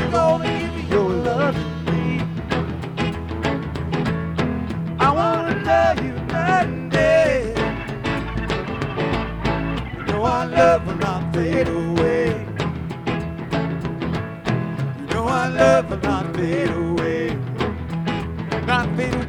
you're gonna give your love to me. I wanna tell you night and day, you know our love will not fade away. You know our love will not fade away. Not fade away.